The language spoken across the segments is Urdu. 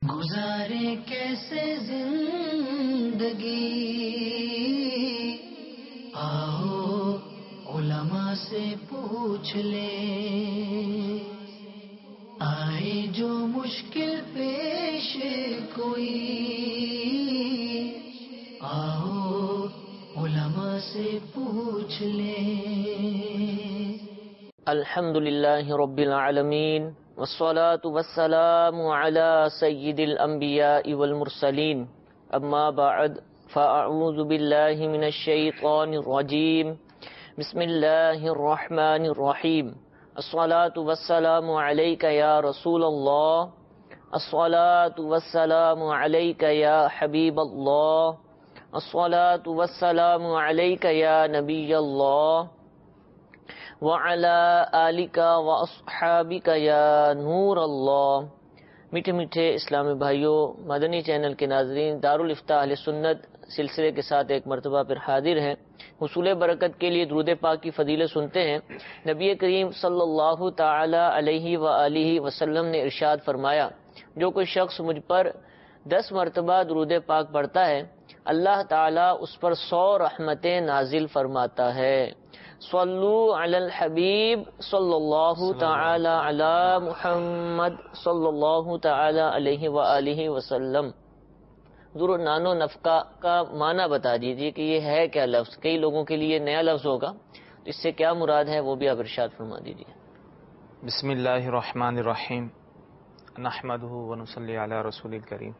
گزارے کیسے زندگی، آؤ علماء سے پوچھ لیں، آئے جو مشکل پیش کوئی، آؤ علماء سے پوچھ لیں۔ الحمد للہ رب العالمین والصلاة والسلام على سید الانبیاء والمرسلین، اما بعد فاعوذ باللہ من الشیطان الرجیم، بسم اللہ الرحمن الرحیم۔ الصلاة والسلام علیک یا رسول اللہ، الصلاة والسلام علیک یا حبیب اللہ، الصلاة والسلام علیک یا نبی اللہ، وَعَلَىٰ آلِكَ وَأَصْحَابِكَ يَا نور اللہ۔ میٹھے میٹھے اسلامی بھائیوں، مدنی چینل کے ناظرین، دارالافتاء اہل سنت سلسلے کے ساتھ ایک مرتبہ پھر حاضر ہیں۔ حصول برکت کے لیے درود پاک کی فضیلت سنتے ہیں۔ نبی کریم صلی اللہ تعالی علیہ وآلہ وسلم نے ارشاد فرمایا، جو کوئی شخص مجھ پر 10 مرتبہ درود پاک پڑھتا ہے، اللہ تعالیٰ اس پر 100 رحمتیں نازل فرماتا ہے۔ صلو علی الحبیب صلی اللہ تعالی علی محمد صلی اللہ تعالی علیہ وآلہ وسلم۔ ضرور نانو نفقہ کا معنی بتا دیجیے کہ یہ ہے کیا لفظ، کئی لوگوں کے لیے نیا لفظ ہوگا، تو اس سے کیا مراد ہے وہ بھی آپ ارشاد فرما دیجیے۔ بسم اللہ الرحمن الرحیم، نحمدہ ونصلی علی رسول الکریم۔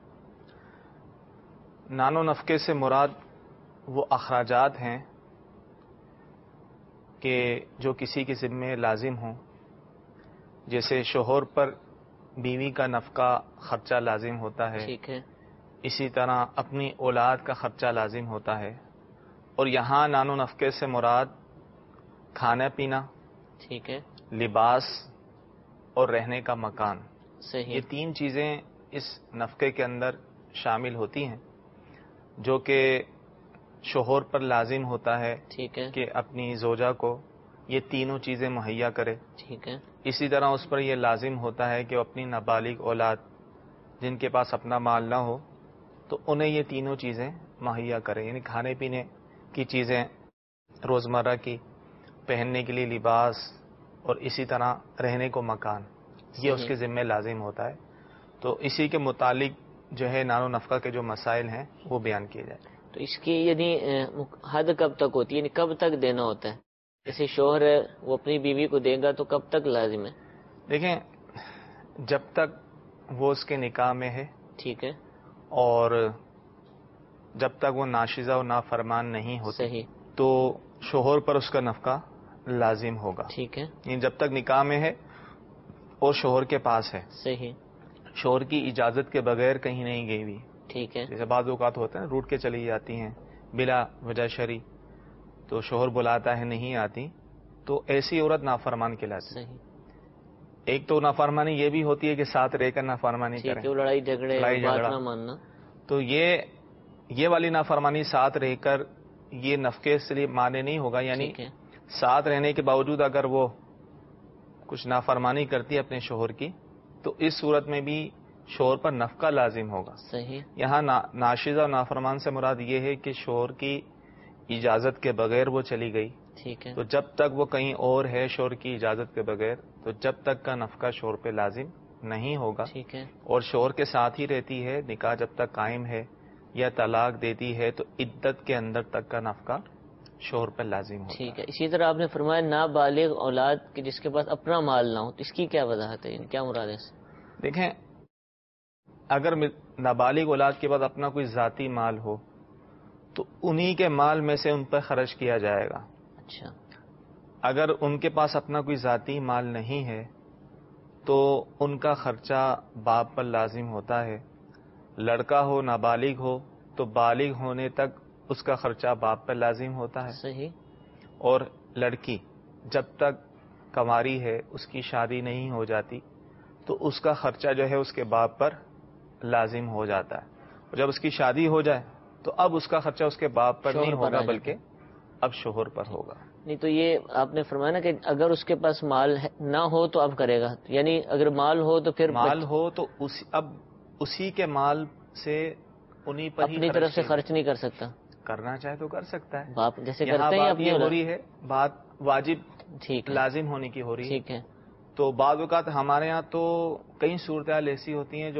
نانو نفقے سے مراد وہ اخراجات ہیں کہ جو کسی کے ذمے لازم ہوں، جیسے شوہر پر بیوی کا نفقہ خرچہ لازم ہوتا ہے، ٹھیک ہے، اسی طرح اپنی اولاد کا خرچہ لازم ہوتا ہے، اور یہاں نانو نفقے سے مراد کھانا پینا، ٹھیک ہے، لباس اور رہنے کا مکان، صحیح، یہ 3 چیزیں اس نفقے کے اندر شامل ہوتی ہیں جو کہ شوہر پر لازم ہوتا ہے، ٹھیک ہے، کہ اپنی زوجہ کو یہ تینوں چیزیں مہیا کرے۔ ٹھیک ہے، اسی طرح اس پر یہ لازم ہوتا ہے کہ وہ اپنی نابالغ اولاد جن کے پاس اپنا مال نہ ہو تو انہیں یہ تینوں چیزیں مہیا کرے، یعنی کھانے پینے کی چیزیں، روزمرہ کی، پہننے کے لیے لباس، اور اسی طرح رہنے کو مکان، یہ اس کے ذمہ لازم ہوتا ہے۔ تو اسی کے متعلق جو ہے نانو نفقہ کے جو مسائل ہیں وہ بیان کیے جائیں۔ تو اس کی یعنی حد کب تک ہوتی ہے، یعنی کب تک دینا ہوتا ہے؟ جیسے شوہر ہے وہ اپنی بیوی کو دے گا تو کب تک لازم ہے؟ دیکھیں، جب تک وہ اس کے نکاح میں ہے، ٹھیک ہے، اور جب تک وہ ناشزہ و نافرمان نہیں ہوتی، صحیح، تو شوہر پر اس کا نفقہ لازم ہوگا، ٹھیک ہے، یعنی جب تک نکاح میں ہے اور شوہر کے پاس ہے، صحیح، شوہر کی اجازت کے بغیر کہیں نہیں گئی ہوئی، ٹھیک ہے، جیسے بعض اوقات ہوتا ہے روٹ کے چلی جاتی ہیں بلا وجہ شرعی، تو شوہر بلاتا ہے نہیں آتی، تو ایسی عورت نافرمان کہلاتی ہے۔ صحیح، ایک تو نافرمانی یہ بھی ہوتی ہے کہ ساتھ رہ کر نافرمانی ٹھیک کریں، ہے، وہ لڑائی جھگڑے لڑائی بات جھگڑا، نہ ماننا، تو یہ والی نافرمانی ساتھ رہ کر یہ نفقے سے لیے معنی نہیں ہوگا، یعنی ٹھیک ہے، ساتھ رہنے کے باوجود اگر وہ کچھ نافرمانی کرتی ہے اپنے شوہر کی تو اس صورت میں بھی شوہر پر نفقہ لازم ہوگا۔ صحیح، یہاں ناشزہ و نافرمان سے مراد یہ ہے کہ شوہر کی اجازت کے بغیر وہ چلی گئی، ٹھیک ہے، تو جب تک وہ کہیں اور ہے شوہر کی اجازت کے بغیر، تو جب تک کا نفقہ شوہر پہ لازم نہیں ہوگا، ٹھیک ہے، اور شوہر کے ساتھ ہی رہتی ہے، نکاح جب تک قائم ہے یا طلاق دیتی ہے تو عدت کے اندر تک کا نفقہ شوہر پر لازم ہوگا۔ ٹھیک ہے۔ اسی طرح آپ نے فرمایا نابالغ اولاد کہ جس کے پاس اپنا مال نہ ہو، تو اس کی کیا وضاحت ہے، یعنی کیا مراد ہے اس سے؟ دیکھیں، اگر نابالغ اولاد کے پاس اپنا کوئی ذاتی مال ہو تو انہی کے مال میں سے ان پر خرچ کیا جائے گا۔ اچھا، اگر ان کے پاس اپنا کوئی ذاتی مال نہیں ہے تو ان کا خرچہ باپ پر لازم ہوتا ہے، لڑکا ہو نابالغ ہو تو بالغ ہونے تک اس کا خرچہ باپ پر لازم ہوتا ہے، صحیح، اور لڑکی جب تک کنواری ہے، اس کی شادی نہیں ہو جاتی تو اس کا خرچہ جو ہے اس کے باپ پر لازم ہو جاتا ہے، اور جب اس کی شادی ہو جائے تو اب اس کا خرچہ اس کے باپ پر نہیں ہوگا بلکہ اب شوہر پر ہوگا۔ نہیں تو یہ آپ نے فرمایا نا کہ اگر اس کے پاس مال نہ ہو تو اب کرے گا، یعنی اگر مال ہو تو پھر مال ہو تو اب اسی کے مال سے انہی پر ہی اپنی طرف سے خرچ نہیں کر سکتا. کرنا چاہے تو کر سکتا ہے. باپ جیسے یہاں کرتے ہیں بات اپنی یہ ہو اولاد. رہی ہے، بات واجب ٹھیک ہے. لازم ہونے کی ہو رہی ہے. ٹھیک ہے. تو بعض اوقات ہمارے ہاں تو کئی صورتحال ایسی ہوتی ہیں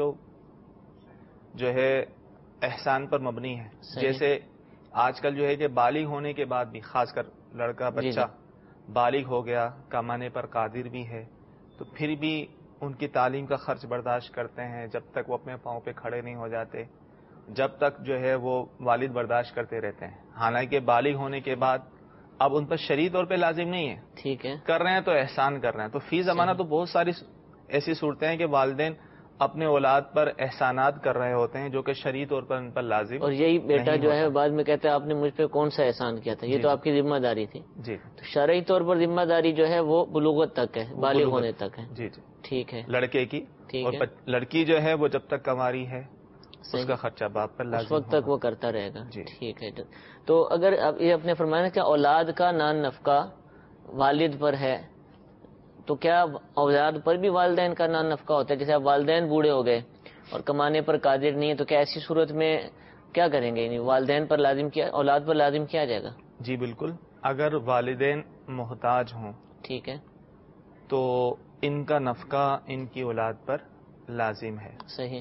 جو ہے احسان پر مبنی ہے. صحیح. جیسے آج کل جو ہے کہ بالغ ہونے کے بعد بھی، خاص کر لڑکا بچہ بالغ ہو گیا، کمانے پر قادر بھی ہے، تو پھر بھی ان کی تعلیم کا خرچ برداشت کرتے ہیں جب تک وہ اپنے پاؤں پہ کھڑے نہیں ہو جاتے، جب تک جو ہے وہ والد برداشت کرتے رہتے ہیں. حالانکہ بالغ ہونے کے بعد اب ان پر شرعی طور پہ لازم نہیں ہے. ٹھیک ہے. کر رہے ہیں تو احسان کر رہے ہیں. تو فی زمانہ تو بہت ساری ایسی صورتیں ہیں کہ والدین اپنے اولاد پر احسانات کر رہے ہوتے ہیں جو کہ شرعی طور پر ان پر لازم. اور یہی بیٹا نہیں جو ہے ہوتا. بعد میں کہتا ہے آپ نے مجھ پہ کون سا احسان کیا تھا، یہ تو آپ کی ذمہ داری تھی. جی. تو شرعی طور پر ذمہ داری جو ہے وہ بلوغت تک ہے، بالغ ہونے تک ہے. جی جی. ٹھیک ہے. لڑکے کی. ٹھیک اور ہے. لڑکی جو ہے وہ جب تک کنواری ہے اس کا خرچہ باپ پر اس لازم وقت تک وہ کرتا رہے گا. جی. ٹھیک ہے. تو اگر اب یہ اپنے فرمایا کہ اولاد کا نان نفقہ والد پر ہے، تو کیا اولاد پر بھی والدین کا نان نفقہ ہوتا ہے؟ جیسے اب والدین بوڑھے ہو گئے اور کمانے پر قادر نہیں ہے، تو کیا ایسی صورت میں کیا کریں گے؟ یعنی والدین پر لازم کیا، اولاد پر لازم کیا جائے گا؟ جی بالکل. اگر والدین محتاج ہوں، ٹھیک ہے، تو ان کا نفقہ ان کی اولاد پر لازم ہے. صحیح.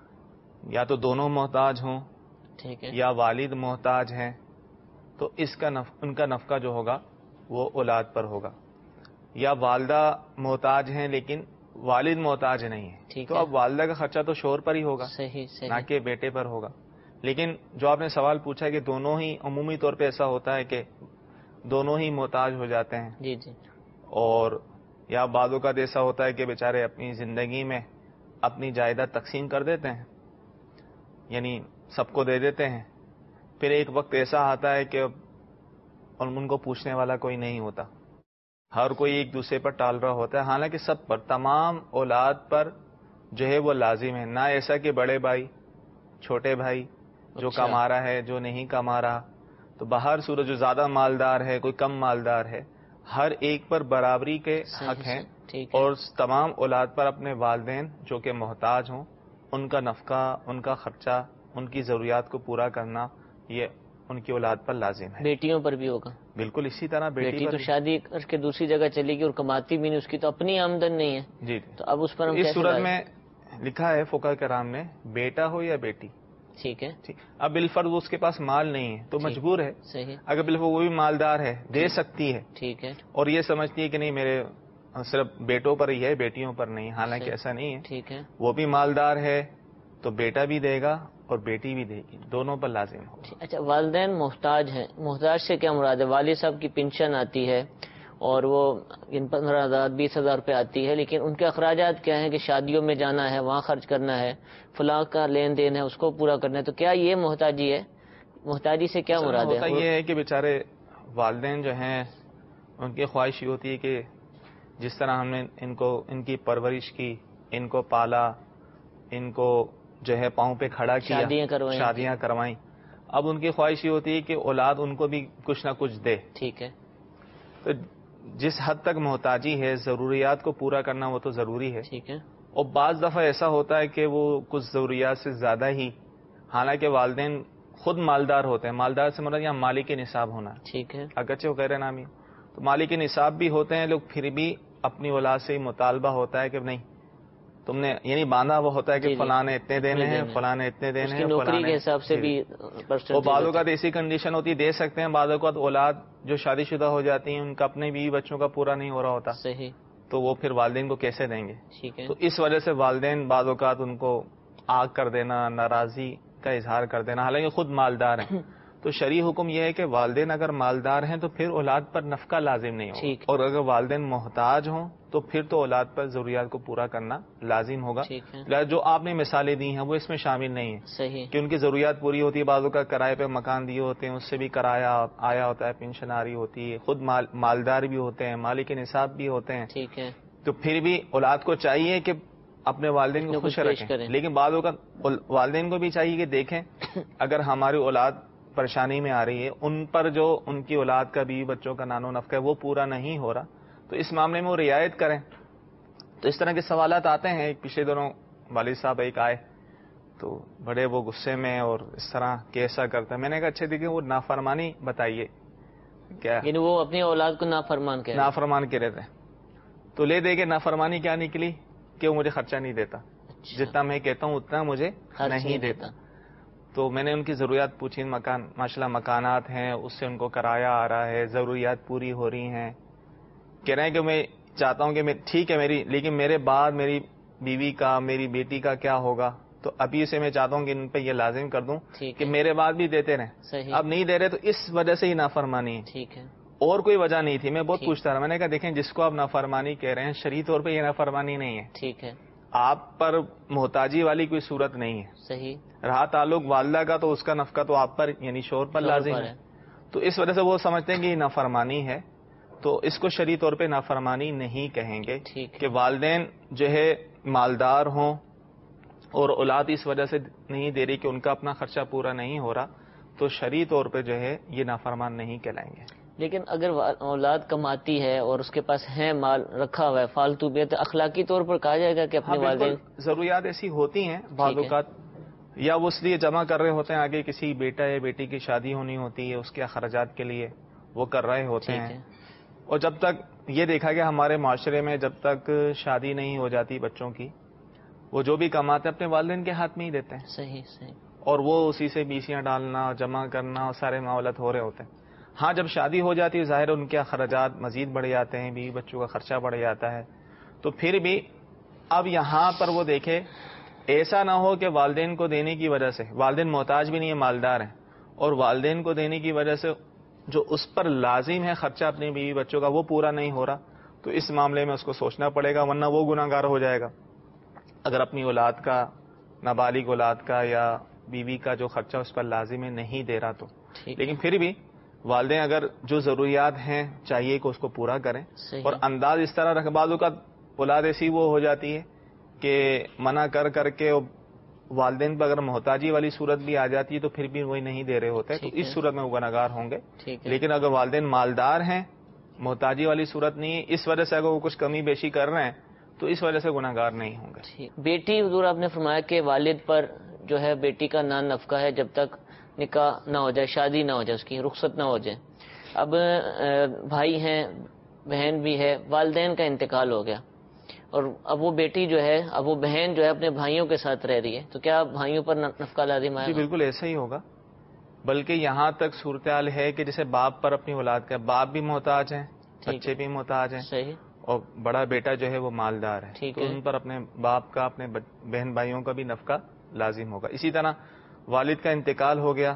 یا تو دونوں محتاج ہوں، ٹھیک ہے، یا والد محتاج ہیں، تو ان کا نفقہ جو ہوگا وہ اولاد پر ہوگا. یا والدہ محتاج ہیں لیکن والد محتاج نہیں ہے، تو اب والدہ کا خرچہ تو شوہر پر ہی ہوگا، صحیح صحیح، نہ کہ بیٹے پر ہوگا. لیکن جو آپ نے سوال پوچھا ہے کہ دونوں ہی، عمومی طور پہ ایسا ہوتا ہے کہ دونوں ہی محتاج ہو جاتے ہیں. جی جی. اور یا بعض اوقات ایسا ہوتا ہے کہ بیچارے اپنی زندگی میں اپنی جائیداد تقسیم کر دیتے ہیں، یعنی سب کو دے دیتے ہیں. پھر ایک وقت ایسا آتا ہے کہ ان کو پوچھنے والا کوئی نہیں ہوتا، ہر کوئی ایک دوسرے پر ٹال رہا ہوتا ہے. حالانکہ سب پر، تمام اولاد پر جو ہے وہ لازم ہے. نہ ایسا کہ بڑے بھائی، چھوٹے بھائی، جو کما رہا ہے، جو نہیں کما رہا، تو باہر صورت جو زیادہ مالدار ہے، کوئی کم مالدار ہے، ہر ایک پر برابری کے حق ہیں. اور تمام اولاد پر اپنے والدین جو کہ محتاج ہوں، ان کا نفقہ، ان کا خرچہ، ان کی ضروریات کو پورا کرنا، یہ ان کی اولاد پر لازم ہے. بیٹیوں پر بھی ہوگا بالکل اسی طرح. بیٹی تو شادی کر کے دوسری جگہ چلے گی اور کماتی بھی نہیں، اس کی تو اپنی آمدن نہیں ہے. جی. تو اب اس پر ہم اس صورت میں لکھا ہے فقہ کرام نے، بیٹا ہو یا بیٹی، ٹھیک ہے، اب بالفرض اس کے پاس مال نہیں ہے تو مجبور ہے. صحیح. اگر بالفرض وہ بھی مالدار ہے، دے سکتی ہے، ٹھیک ہے، اور یہ سمجھتی ہے کہ نہیں میرے صرف بیٹوں پر ہی ہے، بیٹیوں پر نہیں، حالانکہ ایسا نہیں ہے. ٹھیک ہے، وہ بھی مالدار ہے تو بیٹا بھی دے گا اور بیٹی بھی دے گی، دونوں پر لازم ہو. اچھا، والدین محتاج ہیں، محتاج سے کیا مراد ہے؟ والد صاحب کی پنشن آتی ہے اور وہ 15,000 20,000 روپے آتی ہے، لیکن ان کے اخراجات کیا ہیں کہ شادیوں میں جانا ہے، وہاں خرچ کرنا ہے، فلاں کا لین دین ہے، اس کو پورا کرنا ہے. تو کیا یہ محتاجی ہے؟ محتاجی سے کیا مراد ہے؟ ہوتا یہ ہے کہ بیچارے والدین جو ہیں، ان کی خواہش یہ ہوتی ہے کہ جس طرح ہم نے ان کی پرورش کی، ان کو پالا، ان کو جو ہے پاؤں پہ کھڑا کیا، شادیاں کروائیں، اب ان کی خواہش یہ ہوتی ہے کہ اولاد ان کو بھی کچھ نہ کچھ دے. ٹھیک ہے. تو جس حد تک محتاجی ہے، ضروریات کو پورا کرنا وہ تو ضروری ہے. ٹھیک ہے. اور بعض دفعہ ایسا ہوتا ہے کہ وہ کچھ ضروریات سے زیادہ ہی، حالانکہ والدین خود مالدار ہوتے ہیں، مالدار سے مراد یہاں مالک نصاب ہونا ہے. ٹھیک ہے. اگرچہ وہ غیر نامی، تو مالک نصاب بھی ہوتے ہیں لوگ، پھر بھی اپنی اولاد سے ہی مطالبہ ہوتا ہے کہ نہیں تم نے، یعنی باندھا وہ ہوتا ہے کہ فلاں نے اتنے دینے ہیں، فلاں نے اتنے دینے ہیں، نوکری کے حساب سے بھی. اور بعض اوقات ایسی کنڈیشن ہوتی ہے دے سکتے ہیں، بعض اوقات اولاد جو شادی شدہ ہو جاتی ہیں ان کا اپنے بیوی بچوں کا پورا نہیں ہو رہا ہوتا. صحیح. تو وہ پھر والدین کو کیسے دیں گے؟ ٹھیک ہے. تو اس وجہ سے والدین بعض اوقات ان کو آگ کر دینا، ناراضی کا اظہار کر دینا، حالانکہ خود مالدار ہیں. تو شرعی حکم یہ ہے کہ والدین اگر مالدار ہیں تو پھر اولاد پر نفقہ لازم نہیں ہوگا، اور اگر والدین محتاج ہوں تو پھر تو اولاد پر ضروریات کو پورا کرنا لازم ہوگا. جو آپ نے مثالیں دی ہیں وہ اس میں شامل نہیں ہیں. صحیح. کہ ان کی ضروریات پوری ہوتی ہے، بعضوں کا کرائے پہ مکان دیے ہوتے ہیں، اس سے بھی کرایہ آیا ہوتا ہے، پینشن آ رہی ہوتی ہے، خود مالدار بھی ہوتے ہیں، مالک نصاب بھی ہوتے ہیں. ٹھیک ہے. تو پھر بھی اولاد کو چاہیے کہ اپنے والدین کو خوش رکھیں، لیکن بعض اوقات والدین کو بھی چاہیے کہ دیکھیں اگر ہماری اولاد پریشانی میں آ رہی ہے، ان پر جو ان کی اولاد کا بیوی بچوں کا نان و نفقہ ہے وہ پورا نہیں ہو رہا، تو اس معاملے میں وہ رعایت کریں. تو اس طرح کے سوالات آتے ہیں. ایک پچھلے دنوں والد صاحب ایک آئے تو بڑے وہ غصے میں اور اس طرح کیسا کرتا ہے. میں نے کہا اچھا دیکھیں وہ نافرمانی بتائیے کیا, یعنی وہ اپنی اولاد کو نافرمان کہہ رہے ہیں. نافرمان کہہ رہے تھے. تو لے دے کے نافرماشی کیا نکلی کہ وہ مجھے خرچہ نہیں دیتا, جتنا میں کہتا ہوں اتنا مجھے نہیں دیتا. تو میں نے ان کی ضروریات پوچھی, مکان ماشاءاللہ مکانات ہیں, اس سے ان کو کرایہ آ رہا ہے, ضروریات پوری ہو رہی ہیں. کہہ رہے ہیں کہ میں چاہتا ہوں کہ میں ٹھیک ہے میری, لیکن میرے بعد میری بیوی کا, میری بیٹی کا کیا ہوگا. تو ابھی سے میں چاہتا ہوں کہ ان پہ یہ لازم کر دوں کہ میرے بعد بھی دیتے رہیں. اب نہیں دے رہے تو اس وجہ سے ہی نافرمانی ہے. ٹھیک ہے, اور کوئی وجہ نہیں تھی. میں بہت پوچھتا رہا, میں نے کہا دیکھیں جس کو آپ نافرمانی کہہ رہے ہیں شرعی طور پہ یہ نافرمانی نہیں ہے. ٹھیک ہے, آپ پر محتاجی والی کوئی صورت نہیں ہے. صحیح. رہا تعلق والدہ کا تو اس کا نفقہ تو آپ پر یعنی شوہر پر لازم ہے. تو اس وجہ سے وہ سمجھتے ہیں کہ یہ نافرمانی ہے, تو اس کو شرعی طور پہ نافرمانی نہیں کہیں گے. کہ والدین جو ہے مالدار ہوں اور اولاد اس وجہ سے نہیں دے رہی کہ ان کا اپنا خرچہ پورا نہیں ہو رہا, تو شرعی طور پہ جو ہے یہ نافرمان نہیں کہلائیں گے. لیکن اگر اولاد کماتی ہے اور اس کے پاس ہے مال رکھا ہوا ہے فالتو بھی, تو اخلاقی طور پر کہا جائے گا کہ اپنے والدین, ضروریات ایسی ہوتی ہیں بعض اوقات, یا وہ اس لیے جمع کر رہے ہوتے ہیں آگے کسی بیٹا یا بیٹی کی شادی ہونی ہوتی ہے, اس کے اخراجات کے لیے وہ کر رہے ہوتے ہیں. اور جب تک یہ دیکھا گیا ہمارے معاشرے میں جب تک شادی نہیں ہو جاتی بچوں کی, وہ جو بھی کماتے ہیں اپنے والدین کے ہاتھ میں ہی دیتے ہیں. صحیح صحیح. اور وہ اسی سے بیسیاں ڈالنا, جمع کرنا, سارے معاملات ہو رہے ہوتے ہیں. ہاں جب شادی ہو جاتی ہے ظاہر ان کے اخراجات مزید بڑھ جاتے ہیں, بیوی بچوں کا خرچہ بڑھ جاتا ہے. تو پھر بھی اب یہاں پر وہ دیکھے ایسا نہ ہو کہ والدین کو دینے کی وجہ سے, والدین محتاج بھی نہیں ہے مالدار ہیں, اور والدین کو دینے کی وجہ سے جو اس پر لازم ہے خرچہ اپنی بیوی بچوں کا وہ پورا نہیں ہو رہا, تو اس معاملے میں اس کو سوچنا پڑے گا, ورنہ وہ گناہ گار ہو جائے گا. اگر اپنی اولاد کا, نابالغ اولاد کا یا بیوی کا جو خرچہ اس پر لازم ہے نہیں دے رہا تو. لیکن پھر بھی والدین اگر جو ضروریات ہیں چاہیے کہ اس کو پورا کریں, اور انداز اس طرح رکھ, بعض اوقات اولاد ایسی وہ ہو جاتی ہے کہ منع کر کر کے والدین پر اگر محتاجی والی صورت بھی آ جاتی ہے تو پھر بھی وہی نہیں دے رہے ہوتے, تو اس صورت میں وہ گناہگار ہوں گے. لیکن اگر والدین مالدار ہیں, محتاجی والی صورت نہیں ہے, اس وجہ سے اگر وہ کچھ کمی بیشی کر رہے ہیں تو اس وجہ سے گناہگار نہیں ہوں گے. بیٹی حضور آپ نے فرمایا کہ والد پر جو ہے بیٹی کا نان نفقہ ہے جب تک نکاح نہ ہو جائے, شادی نہ ہو جائے, اس کی رخصت نہ ہو جائے. اب بھائی ہیں, بہن بھی ہے, والدین کا انتقال ہو گیا, اور اب وہ بیٹی جو ہے, اب وہ بہن جو ہے اپنے بھائیوں کے ساتھ رہ رہی ہے, تو کیا بھائیوں پر نفقہ لازم آئے گا؟ جی بالکل ایسا ہی ہوگا. بلکہ یہاں تک صورتحال ہے کہ جیسے باپ پر اپنی اولاد کا, باپ بھی محتاج ہیں, بچے بھی محتاج ہیں, صحیح, اور بڑا بیٹا جو ہے وہ مالدار ہے, تو ان پر اپنے باپ کا, اپنے بہن بھائیوں کا بھی نفقہ لازم ہوگا. اسی طرح والد کا انتقال ہو گیا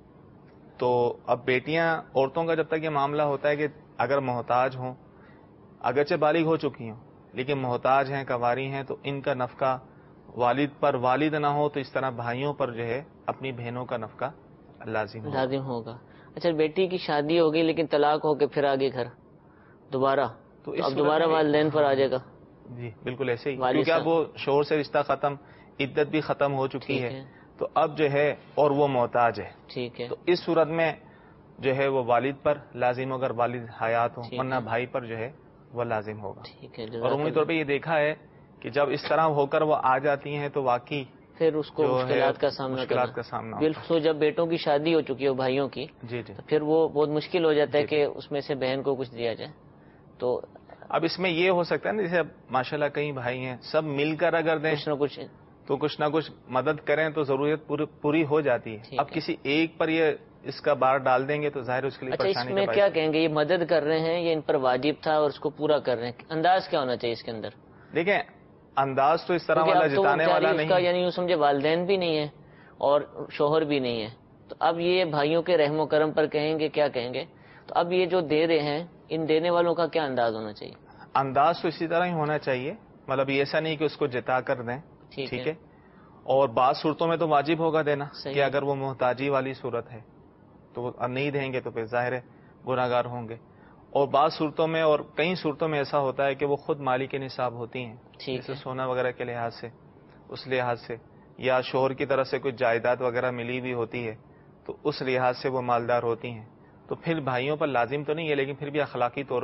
تو اب بیٹیاں, عورتوں کا جب تک یہ معاملہ ہوتا ہے کہ اگر محتاج ہوں, اگرچہ بالغ ہو چکی ہوں لیکن محتاج ہیں, کنواری ہیں, تو ان کا نفقہ والد پر, والد نہ ہو تو اس طرح بھائیوں پر جو ہے اپنی بہنوں کا نفقہ لازم ہوگا. اچھا, بیٹی کی شادی ہو گئی لیکن طلاق ہو کے پھر آگے گھر دوبارہ, تو اب دوبارہ والدین پر آ جائے گا. جی بالکل ایسے ہی, کیونکہ اب وہ شوہر سے رشتہ ختم, عدت بھی ختم ہو چکی ہے, تو اب جو ہے اور وہ محتاج ہے. ٹھیک ہے, تو اس صورت میں جو ہے وہ والد پر لازم, اگر والد حیات ہوں, ورنہ بھائی پر جو ہے وہ لازم ہوگا. ٹھیک ہے. اور عمومی طور پہ یہ دیکھا ہے کہ جب اس طرح ہو کر وہ آ جاتی ہیں تو واقعی پھر اس کو مشکلات کا سامنا بالکل. جب بیٹوں کی شادی ہو چکی ہو بھائیوں کی, جی جی, تو پھر وہ بہت مشکل ہو جاتا ہے کہ اس میں سے بہن کو کچھ دیا جائے. تو اب اس میں یہ ہو سکتا ہے نا, جیسے اب ماشاءاللہ کئی بھائی ہیں, سب مل کر اگر دیں کچھ نہ کچھ مدد کریں تو ضرورت پوری ہو جاتی ہے. اب کسی ایک پر یہ اس کا بار ڈال دیں گے تو ظاہر اس کے لیے پریشانی. اس میں کیا کہیں گے, یہ مدد کر رہے ہیں, یہ ان پر واجب تھا اور اس کو پورا کر رہے ہیں, انداز کیا ہونا چاہیے اس کے اندر؟ دیکھیں انداز تو اس طرح والا جتانے والا نہیں, یعنی یوں سمجھے والدین بھی نہیں ہے اور شوہر بھی نہیں ہے, تو اب یہ بھائیوں کے رحم و کرم پر کہیں گے, کیا کہیں گے؟ تو اب یہ جو دے رہے ہیں, ان دینے والوں کا کیا انداز ہونا چاہیے؟ انداز تو اسی طرح ہی ہونا چاہیے, مطلب ایسا نہیں کہ اس کو جتا کر دیں. ٹھیک ہے, اور بعض صورتوں میں تو واجب ہوگا دینا, کہ اگر وہ محتاجی والی صورت ہے تو وہ نہیں دیں گے تو پھر ظاہر ہے گناہ گار ہوں گے. اور بعض صورتوں میں, اور کئی صورتوں میں ایسا ہوتا ہے کہ وہ خود مالک نصاب ہوتی ہیں, جیسے سونا وغیرہ کے لحاظ سے, اس لحاظ سے, یا شوہر کی طرف سے کچھ جائیداد وغیرہ ملی بھی ہوتی ہے تو اس لحاظ سے وہ مالدار ہوتی ہیں. تو پھر بھائیوں پر لازم تو نہیں ہے, لیکن پھر بھی اخلاقی طور پہ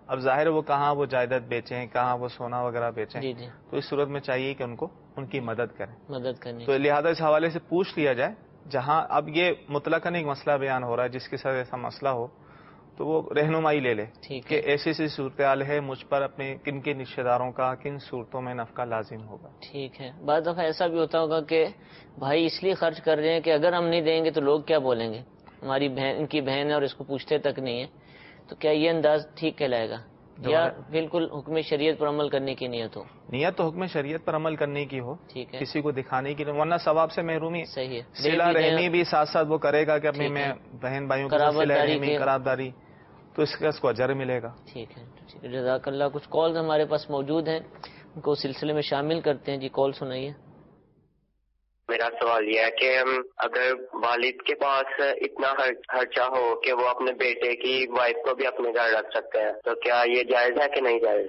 اب ظاہر وہ کہاں وہ جائیداد بیچیں، کہاں وہ سونا وغیرہ بیچیں، جی جی، تو اس صورت میں چاہیے کہ ان کو ان کی مدد کریں. مدد کرنی. تو لہذا اس حوالے سے پوچھ لیا جائے. جہاں اب یہ مطلقاً ایک مسئلہ بیان ہو رہا ہے، جس کے ساتھ ایسا مسئلہ ہو تو وہ رہنمائی لے لے ٹھیک کہ ہے، ایسی ایسی صورتحال ہے، مجھ پر اپنے کن کے رشتہ داروں کا کن صورتوں میں نفقہ لازم ہوگا. ٹھیک ہے. بعض دفعہ ایسا بھی ہوتا ہوگا کہ بھائی اس لیے خرچ کر رہے ہیں کہ اگر ہم نہیں دیں گے تو لوگ کیا بولیں گے، ہماری بہن ان کی بہن ہے اور اس کو پوچھتے تک نہیں ہے. تو کیا یہ انداز ٹھیک کہلائے گا یا بالکل حکم شریعت پر عمل کرنے کی نیت ہو؟ نیت تو حکم شریعت پر عمل کرنے کی ہو، ٹھیک ہے، کسی کو دکھانے کی، ورنہ ثواب سے محرومی. صحیح ہے. صلہ رحمی بھی ساتھ ساتھ وہ کرے گا کہ اپنے ٹھیک ہے. میں بہن بھائیوں کے ساتھ قرابت صلہ داری رحمی کے، قرابداری، تو اس کو اجر ملے گا. ٹھیک ہے. ٹھیک ہے، جزاک اللہ. کچھ کالز ہمارے پاس موجود ہیں، ان کو سلسلے میں شامل کرتے ہیں. جی کال سنائیے. میرا سوال یہ ہے کہ اگر والد کے پاس اتنا خرچہ ہو کہ وہ اپنے بیٹے کی وائف کو بھی اپنے گھر رکھ سکتے ہیں، تو کیا یہ جائز ہے کہ نہیں جائز؟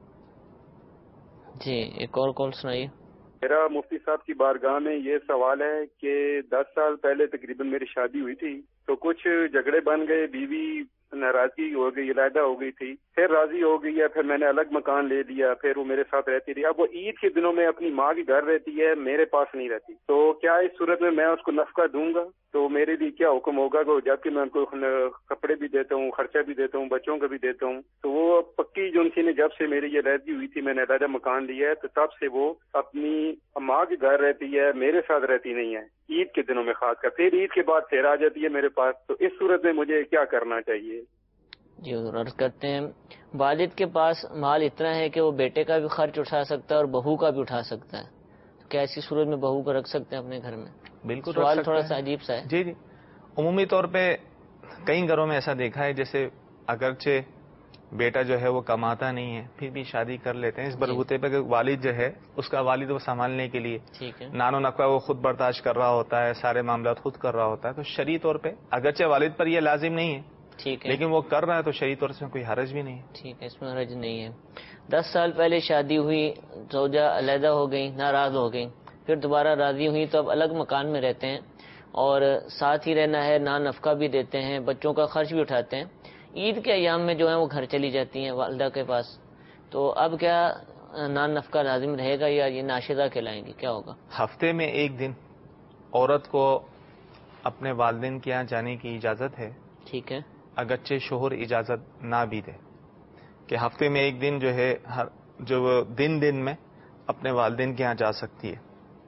جی ایک اور کال سنائیے. میرا مفتی صاحب کی بارگاہ میں یہ سوال ہے کہ 10 سال پہلے تقریباً میری شادی ہوئی تھی، تو کچھ جھگڑے بن گئے، بیوی ناراضگی ہو گئی، علیحدہ ہو گئی تھی، پھر راضی ہو گئی ہے، پھر میں نے الگ مکان لے لیا، پھر وہ میرے ساتھ رہتی رہی. اب وہ عید کے دنوں میں اپنی ماں کے گھر رہتی ہے، میرے پاس نہیں رہتی. تو کیا اس صورت میں اس کو نفقہ دوں گا تو میرے لیے کیا حکم ہوگا؟ جبکہ میں ان کو کپڑے بھی دیتا ہوں، خرچہ بھی دیتا ہوں، بچوں کا بھی دیتا ہوں. تو وہ پکی جو ان کی نے جب سے میری یہ علیحدگی ہوئی تھی، میں نے علیحدہ مکان لیا ہے، تو تب سے وہ اپنی ماں کے گھر رہتی ہے، میرے ساتھ رہتی نہیں ہے عید کے دنوں میں خاص کر. پھر عید کے بعد پھر آ جاتی ہے میرے پاس. تو اس صورت میں مجھے کیا کرنا چاہیے؟ جی عرض کرتے ہیں، والد کے پاس مال اتنا ہے کہ وہ بیٹے کا بھی خرچ اٹھا سکتا ہے اور بہو کا بھی اٹھا سکتا ہے. تو کیا ایسی صورت میں بہو کو رکھ سکتے ہیں اپنے گھر میں؟ بالکل سوال تھوڑا سا عجیب سا ہے. جی جی، عمومی طور پہ کئی گھروں میں ایسا دیکھا ہے، جیسے اگرچہ بیٹا جو ہے وہ کماتا نہیں ہے، پھر بھی شادی کر لیتے ہیں اس بلبوتے پہ کہ والد جو ہے اس کا والد وہ سنبھالنے کے لیے ٹھیک ہے، نان و نقوہ وہ خود برداشت کر رہا ہوتا ہے، سارے معاملات خود کر رہا ہوتا ہے. تو شرعی طور پہ اگرچہ والد پر یہ لازم نہیں ہے، ٹھیک ہے، لیکن وہ کر رہا ہے، تو شرعی طور سے کوئی حرج بھی نہیں ہے. ٹھیک ہے، اس میں حرج نہیں ہے. 10 سال پہلے شادی ہوئی، زوجہ علیحدہ ہو گئی، ناراض ہو گئی، پھر دوبارہ راضی ہوئی، تو اب الگ مکان میں رہتے ہیں اور ساتھ ہی رہنا ہے، نان نفقہ بھی دیتے ہیں، بچوں کا خرچ بھی اٹھاتے ہیں. عید کے ایام میں جو ہیں وہ گھر چلی جاتی ہیں والدہ کے پاس. تو اب کیا نان نفقہ لازم رہے گا یا یہ ناشدہ کہلائیں گی؟ کیا ہوگا؟ ہفتے میں ایک دن عورت کو اپنے والدین کے یہاں جانے کی اجازت ہے، ٹھیک ہے، اگرچہ شوہر اجازت نہ بھی دے، کہ ہفتے میں ایک دن جو ہے جو وہ دن میں اپنے والدین کے یہاں جا سکتی ہے.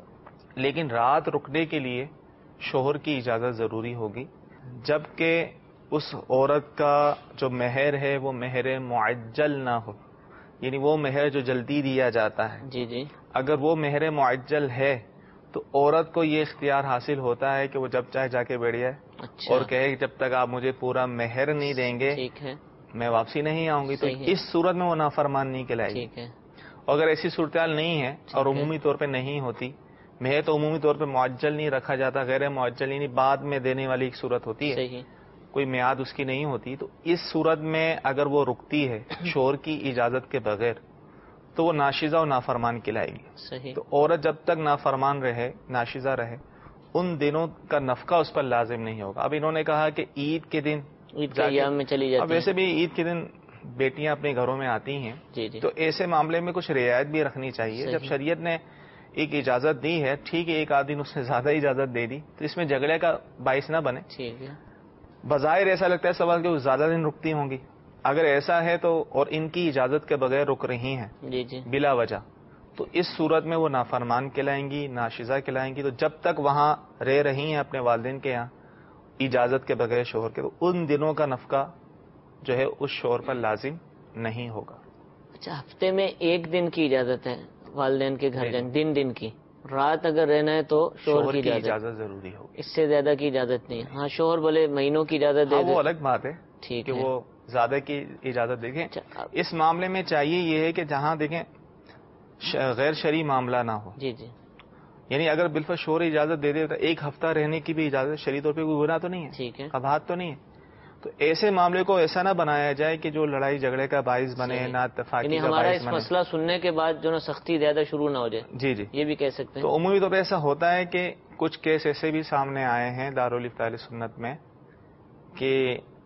لیکن رات رکنے کے لیے شوہر کی اجازت ضروری ہوگی، جبکہ اس عورت کا جو مہر ہے وہ مہر معجل نہ ہو، یعنی وہ مہر جو جلدی دیا جاتا ہے. جی جی، اگر وہ مہر معجل ہے تو عورت کو یہ اختیار حاصل ہوتا ہے کہ وہ جب چاہے جا کے بیٹھ جائے اچھا، اور کہے کہ جب تک آپ مجھے پورا مہر نہیں دیں گے ٹھیک ہے، میں واپسی نہیں آؤں گی. تو صحیح ہے. اس صورت میں وہ نافرمان نہیں کہلائے گی. ٹھیک ہے، اگر ایسی صورتحال نہیں ہے اور ہے. عمومی طور پہ نہیں ہوتی، مہر تو عمومی طور پہ معجل نہیں رکھا جاتا، غیر معجل یعنی بعد میں دینے والی ایک صورت ہوتی ہے، صحیح، کوئی میعاد اس کی نہیں ہوتی. تو اس صورت میں اگر وہ رکتی ہے شوہر کی اجازت کے بغیر تو وہ ناشزہ و نافرمان کہلائے گی. صحیح، تو عورت جب تک نافرمان رہے، ناشزہ رہے، ان دنوں کا نفقہ اس پر لازم نہیں ہوگا. اب انہوں نے کہا کہ عید کے دن عید کے ایام میں چلی جاتی اب ویسے بھی عید کے دن بیٹیاں اپنے گھروں میں آتی ہیں، جی جی، تو ایسے معاملے میں کچھ رعایت بھی رکھنی چاہیے. جب شریعت نے ایک اجازت دی ہے، ٹھیک ہے ایک آدھ دن اس نے زیادہ اجازت دے دی تو اس میں جھگڑے کا باعث نہ بنے. ٹھیک ہے، بظاہر ایسا لگتا ہے سوال کہ وہ زیادہ دن رکتی ہوں گی، اگر ایسا ہے تو اور ان کی اجازت کے بغیر رک رہی ہیں جی جی، بلا وجہ، تو اس صورت میں وہ نافرمان کہلائیں گی، ناشزہ کہلائیں گی. تو جب تک وہاں رہ رہی ہیں اپنے والدین کے یہاں اجازت کے بغیر شوہر کے، تو ان دنوں کا نفقہ جو ہے اس شوہر پر لازم نہیں ہوگا. اچھا، ہفتے میں ایک دن کی اجازت ہے والدین کے گھر جانے، دن کی، رات اگر رہنا ہے تو شوہر کی اجازت ضروری ہوگی، اس سے زیادہ کی اجازت نہیں. ہاں شوہر بولے مہینوں کی اجازت دے دے، وہ الگ بات ہے ٹھیک کہ ہے. وہ زیادہ کی اجازت دیکھیں. اچھا، اس معاملے میں چاہیے یہ ہے کہ جہاں دیکھیں غیر شرعی معاملہ نہ ہو، جی جی، یعنی اگر بالفعل شوہر اجازت دے دے تو ایک ہفتہ رہنے کی بھی اجازت شرعی طور پہ کوئی گناہ تو نہیں ہے، ٹھیک ہے، قباحت تو نہیں ہے. تو ایسے معاملے کو ایسا نہ بنایا جائے کہ جو لڑائی جھگڑے کا باعث بنے، نہ اتفاقی یعنی کا ہمارا باعث اس بنے. مسئلہ سننے کے بعد جو نا سختی زیادہ شروع نہ ہو جائے، جی جی، یہ بھی کہہ سکتے ہیں. تو عمومی طور پہ ایسا ہوتا ہے کہ کچھ کیس ایسے بھی سامنے آئے ہیں دارالفتاء اہل سنت میں کہ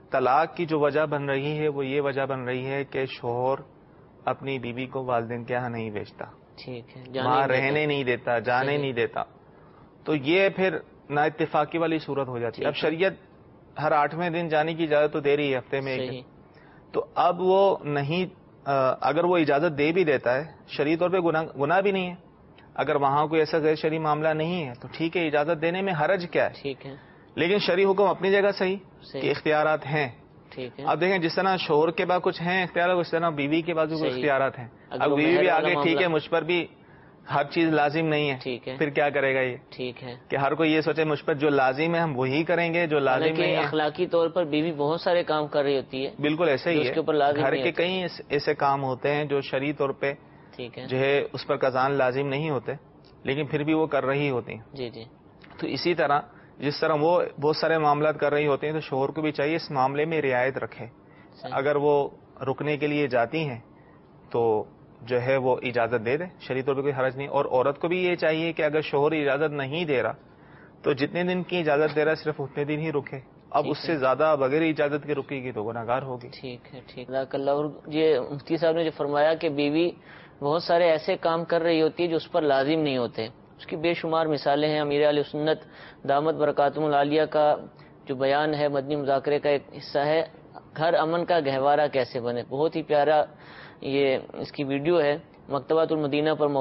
طلاق کی جو وجہ بن رہی ہے وہ یہ وجہ بن رہی ہے کہ شوہر اپنی بیوی کو والدین کے ہاں نہیں بھیجتا، ٹھیک ہے، وہاں رہنے نہیں دیتا، جانے نہیں دیتا، تو یہ پھر نا اتفاقی والی صورت ہو جاتی ہے. اب شریعت ہر 8ویں دن جانے کی اجازت تو دے رہی ہے، ہفتے میں ایک دن، تو اب وہ نہیں، اگر وہ اجازت دے بھی دیتا ہے شرعی طور پہ گناہ بھی نہیں ہے. اگر وہاں کوئی ایسا غیر شرعی معاملہ نہیں ہے تو ٹھیک ہے، اجازت دینے میں حرج کیا ہے. ٹھیک ہے، لیکن شرعی حکم اپنی جگہ صحیح کہ اختیارات ہیں. ٹھیک ہے. اب دیکھیں جس طرح شوہر کے بعد کچھ ہیں اختیارات، اس طرح بیوی کے بعد بھی کچھ اختیارات ہیں. اب بیوی بھی آگے ٹھیک ہے مجھ پر بھی ہر چیز لازم نہیں ہے، ٹھیک ہے، پھر کیا کرے گا یہ؟ ٹھیک ہے کہ ہر کوئی یہ سوچے مجھ پر جو لازم ہے ہم وہی کریں گے، جو لازم نہیں ہے. اخلاقی طور پر بیوی بہت سارے کام کر رہی ہوتی ہے. بالکل ایسے ہی ہے، گھر کے کئی ایسے کام ہوتے ہیں جو شرعی طور پہ ٹھیک ہے جو ہے اس پر قضان لازم نہیں ہوتے، لیکن پھر بھی وہ کر رہی ہوتی ہیں. جی جی. تو اسی طرح جس طرح وہ بہت سارے معاملات کر رہی ہوتے ہیں تو شوہر کو بھی چاہیے اس معاملے میں رعایت رکھے. اگر وہ رکنے کے لیے جاتی ہیں تو جو ہے وہ اجازت دے دے، شرعی طور پہ کوئی حرج نہیں. اور عورت کو بھی یہ چاہیے کہ اگر شوہر اجازت نہیں دے رہا تو جتنے دن کی اجازت دے رہا ہے صرف اتنے دن ہی رکے. اب اس سے زیادہ بغیر اجازت کے رکے گی تو گناہگار ہوگی. ٹھیک ہے، ٹھیک ہے. اور یہ مفتی صاحب نے جو فرمایا کہ بیوی بہت سارے ایسے کام کر رہی ہوتی ہے جو اس پر لازم نہیں ہوتے، اس کی بے شمار مثالیں ہیں. امیر علیہ سنت دامت برکاتہم العالیہ کا جو بیان ہے مدنی مذاکرے کا ایک حصہ ہے، گھر امن کا گہوارہ کیسے بنے. بہت ہی پیارا یہ اس کی ویڈیو ہے، مکتبۃ المدینہ پر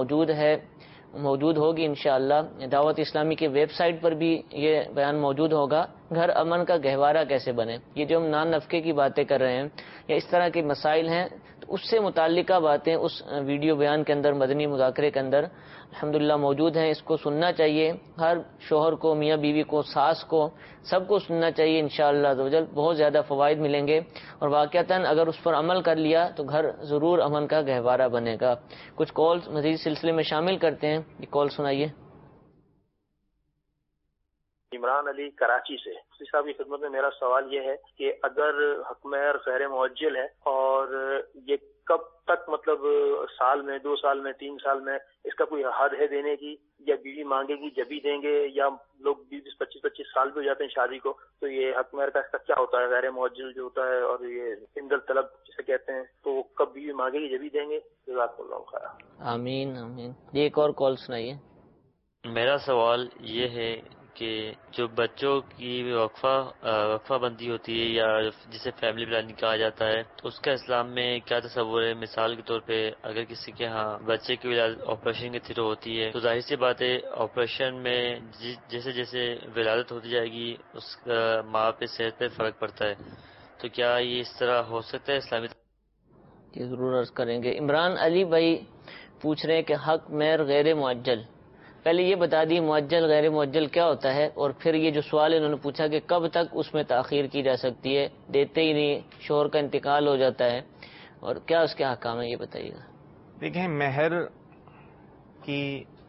موجود ہوگی انشاءاللہ. دعوت اسلامی کے ویب سائٹ پر بھی یہ بیان موجود ہوگا. گھر امن کا گہوارہ کیسے بنے. یہ جو ہم نان نفقے کی باتیں کر رہے ہیں یا اس طرح کے مسائل ہیں تو اس سے متعلقہ باتیں اس ویڈیو بیان کے اندر، مدنی مذاکرے کے اندر الحمدللہ موجود ہیں. اس کو سننا چاہیے، ہر شوہر کو، میاں بیوی کو، ساس کو، سب کو سننا چاہیے. انشاءاللہ عزوجل بہت زیادہ فوائد ملیں گے اور واقعتاً اگر اس پر عمل کر لیا تو گھر ضرور امن کا گہوارہ بنے گا. کچھ کالز مزید سلسلے میں شامل کرتے ہیں. یہ کال سنائیے. عمران علی کراچی سے. مفتی صاحب کی خدمت میں میرا سوال یہ ہے کہ اگر حق مہر غیر معجل ہے اور یہ کب تک، مطلب سال میں، 2 سال میں، 3 سال میں، اس کا کوئی حد ہے دینے کی، یا بیوی مانگے گی جبھی دیں گے، یا لوگ 20-25 سال بھی ہو جاتے ہیں شادی کو تو یہ حق مہر کا اس کا کیا ہوتا ہے؟ غیر معجل جو ہوتا ہے اور یہ عند الطلب جسے کہتے ہیں، تو وہ کب بیوی مانگے گی جبھی دیں گے؟ جزاک اللہ خیر. آمین آمین. یہ ایک اور کال سنائیے. میرا سوال یہ ہے کہ جو بچوں کی وقفہ بندی ہوتی ہے یا جسے فیملی پلاننگ کہا جاتا ہے، تو اس کا اسلام میں کیا تصور ہے؟ مثال کے طور پہ اگر کسی کے ہاں بچے کی ولادت آپریشن کے تھرو ہوتی ہے تو ظاہر سی بات ہے آپریشن میں جیسے جیسے ولادت ہوتی جائے گی اس کا ماں پہ صحت پہ فرق پڑتا ہے، تو کیا یہ اس طرح ہو سکتا ہے اسلامی؟ یہ ضرور عرض کریں گے. عمران علی بھائی پوچھ رہے ہیں کہ حق مہر غیر معجل، پہلے یہ بتا دی معجل غیر معجل کیا ہوتا ہے، اور پھر یہ جو سوال انہوں نے پوچھا کہ کب تک اس میں تاخیر کی جا سکتی ہے، دیتے ہی نہیں، شوہر کا انتقال ہو جاتا ہے، اور کیا اس کے احکام ہیں، یہ بتائیے گا. دیکھیں مہر کی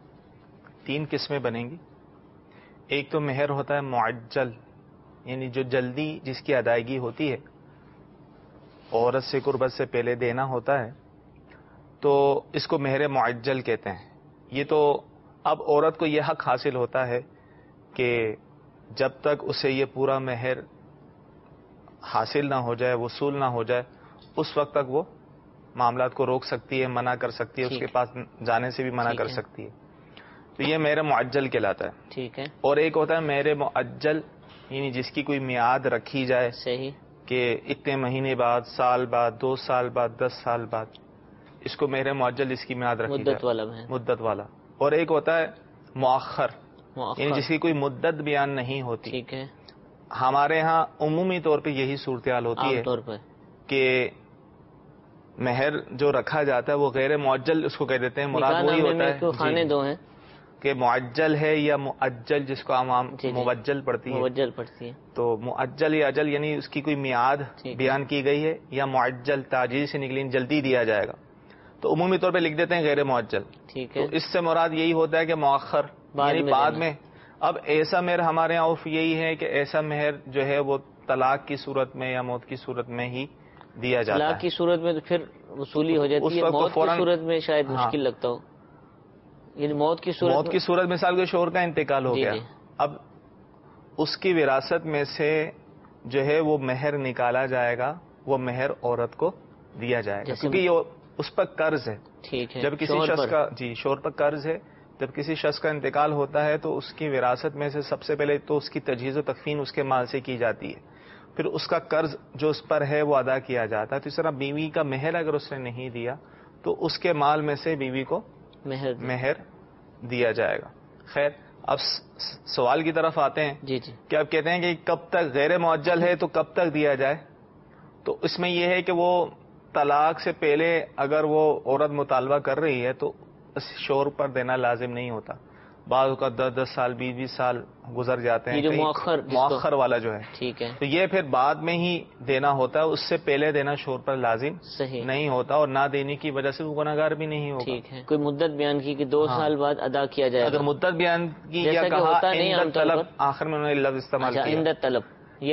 3 قسمیں بنیں گی. ایک تو مہر ہوتا ہے معجل، یعنی جو جلدی جس کی ادائیگی ہوتی ہے، عورت سے قربت سے پہلے دینا ہوتا ہے، تو اس کو مہر معجل کہتے ہیں. یہ تو اب عورت کو یہ حق حاصل ہوتا ہے کہ جب تک اسے یہ پورا مہر حاصل نہ ہو جائے، وصول نہ ہو جائے، اس وقت تک وہ معاملات کو روک سکتی ہے، منع کر سکتی ہے، اس کے پاس جانے سے بھی منع کر سکتی ہے. تو یہ مہر معجل کہلاتا ہے. ٹھیک ہے. اور ایک ہوتا ہے مہر مؤجل، یعنی جس کی کوئی میعاد رکھی جائے، صحیح، کہ اتنے مہینے بعد، سال بعد، 2 سال بعد، 10 سال بعد، اس کو مہر معجل اس کی میعاد رکھی جائے، مدت والا. اور ایک ہوتا ہے مؤخر، یعنی جس کی کوئی مدت بیان نہیں ہوتی. ٹھیک ہے. ہمارے ہاں عمومی طور پہ یہی صورتحال ہوتی ہے کہ مہر جو رکھا جاتا ہے وہ غیر معجل اس کو کہہ دیتے ہیں. مراد وہی ہوتا ہے خانے دو ہیں کہ معجل ہے یا مؤجل، جس کو عوام موجل پڑتی ہے. تو معجل یا اجل یعنی اس کی کوئی میعاد بیان کی گئی ہے، یا معجل تاجیل سے نکلی جلدی دیا جائے گا، تو عمومی طور پہ لکھ دیتے ہیں غیر معجل. ٹھیک ہے. تو اس سے مراد یہی ہوتا ہے کہ مؤخر، یعنی بعد میں. اب ایسا مہر ہمارے یہاں عرف یہی ہے کہ ایسا مہر جو ہے وہ طلاق کی صورت میں یا موت کی صورت میں ہی دیا جاتا ہے. طلاق کی صورت میں تو پھر وصولی ہو جاتی ہے، موت کی صورت میں شاید مشکل لگتا ہو. یعنی موت کی صورت مثال کے شوہر کا انتقال ہو گیا، اب اس کی وراثت میں سے جو ہے وہ مہر نکالا جائے گا، وہ مہر عورت کو دیا جائے گا، کیونکہ یہ اس پر قرض ہے. ٹھیک ہے. جب کسی شخص کا شوہر پر قرض ہے، جب کسی شخص کا انتقال ہوتا ہے تو اس کی وراثت میں سے سب سے پہلے تو اس کی تجہیز و تکفین اس کے مال سے کی جاتی ہے، پھر اس کا قرض جو اس پر ہے وہ ادا کیا جاتا ہے. تو اس طرح بیوی کا مہر اگر اس نے نہیں دیا تو اس کے مال میں سے بیوی کو مہر دیا جائے گا. خیر، اب سوال کی طرف آتے ہیں. جی جی. کہ اب کہتے ہیں کہ کب تک غیر معجل ہے تو کب تک دیا جائے؟ تو اس میں یہ ہے کہ وہ طلاق سے پہلے اگر وہ عورت مطالبہ کر رہی ہے تو شوہر پر دینا لازم نہیں ہوتا. بعض کا 10 سال 20 سال گزر جاتے ہیں، جو مؤخر والا جو ہے، ٹھیک ہے، تو یہ پھر بعد میں ہی دینا ہوتا ہے، اس سے پہلے دینا شوہر پر لازم نہیں ہوتا، اور نہ دینے کی وجہ سے وہ گناہگار بھی نہیں ہوگا. ٹھیک ہے. کوئی مدت بیان کی کہ 2 سال بعد ادا کیا جائے گا. اگر مدت بیان کی یا کہا عندت طلب، آخر میں انہوں نے لفظ استعمال کیا عندت طلب،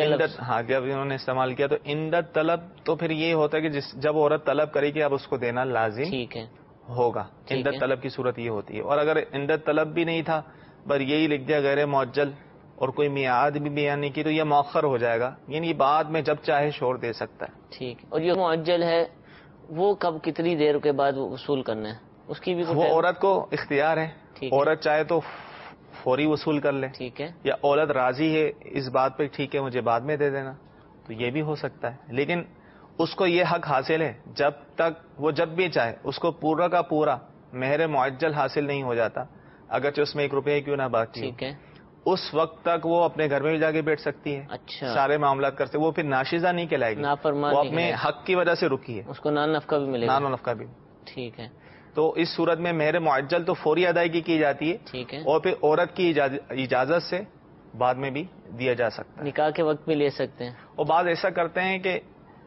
ہاں جب انہوں نے استعمال کیا تو عندت طلب، تو پھر یہ ہوتا ہے کہ جب عورت طلب کرے گی اب اس کو دینا لازم ٹھیک ہے ہوگا. عندت طلب کی صورت یہ ہوتی ہے. اور اگر عندت طلب بھی نہیں تھا، پر یہی لکھ دیا غیر معجل اور کوئی میعاد بھی بیان نہیں کی، تو یہ مؤخر ہو جائے گا، یعنی بعد میں جب چاہے شوہر دے سکتا ہے. ٹھیک. اور یہ معجل ہے وہ کب کتنی دیر کے بعد وصول کرنا ہے، اس کی بھی وہ عورت کو اختیار ہے. عورت چاہے تو فوری وصول کر لے، ٹھیک ہے، یا عورت راضی ہے اس بات پہ ٹھیک ہے مجھے بعد میں دے دینا، تو یہ بھی ہو سکتا ہے. لیکن اس کو یہ حق حاصل ہے جب تک وہ جب بھی چاہے اس کو پورا کا پورا مہر معجل حاصل نہیں ہو جاتا، اگرچہ اس میں 1 روپے کیوں نہ باقی، ٹھیک ہے، اس وقت تک وہ اپنے گھر میں بھی جا کے بیٹھ سکتی ہے. اچھا، سارے معاملات کرتے، وہ پھر ناشزہ نہیں کہلائے گی، وہ اپنے حق کی وجہ سے رکی ہے، اس کو نان نفقہ بھی ملے گا. نان نفقہ بھی. ٹھیک ہے. تو اس صورت میں مہر معجل تو فوری ادائیگی کی جاتی ہے، ٹھیک ہے، اور پھر عورت کی اجازت سے بعد میں بھی دیا جا سکتا ہے، نکاح کے وقت بھی لے سکتے ہیں. اور بعض ایسا کرتے ہیں کہ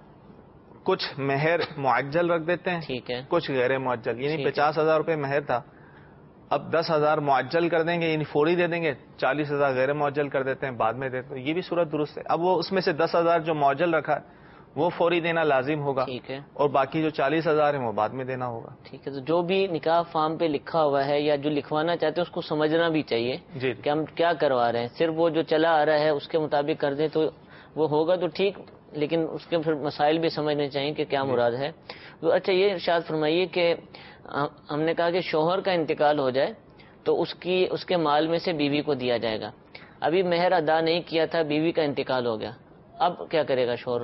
کچھ مہر معجل رکھ دیتے ہیں، ٹھیک ہے، کچھ غیر معجل، یعنی 50,000 روپے مہر تھا، اب 10,000 معجل کر دیں گے، یعنی فوری دے دیں گے، 40,000 غیر معجل کر دیتے ہیں بعد میں دیتے ہیں. یہ بھی صورت درست ہے. اب وہ اس میں سے 10,000 جو معجل رکھا ہے وہ فوری دینا لازم ہوگا، ٹھیک ہے، اور باقی جو 40,000 ہیں وہ بعد میں دینا ہوگا. ٹھیک ہے. تو جو بھی نکاح فارم پہ لکھا ہوا ہے یا جو لکھوانا چاہتے ہیں اس کو سمجھنا بھی چاہیے جی کہ ہم کیا کروا رہے ہیں. صرف وہ جو چلا آ رہا ہے اس کے مطابق کر دیں تو وہ ہوگا تو ٹھیک، لیکن اس کے پھر مسائل بھی سمجھنے چاہیے کہ کیا مراد ہے. تو اچھا یہ ارشاد فرمائیے کہ ہم نے کہا کہ شوہر کا انتقال ہو جائے تو اس کے مال میں سے بیوی کو دیا جائے گا. ابھی مہر ادا نہیں کیا تھا، بیوی کا انتقال ہو گیا، اب کیا کرے گا شوہر؟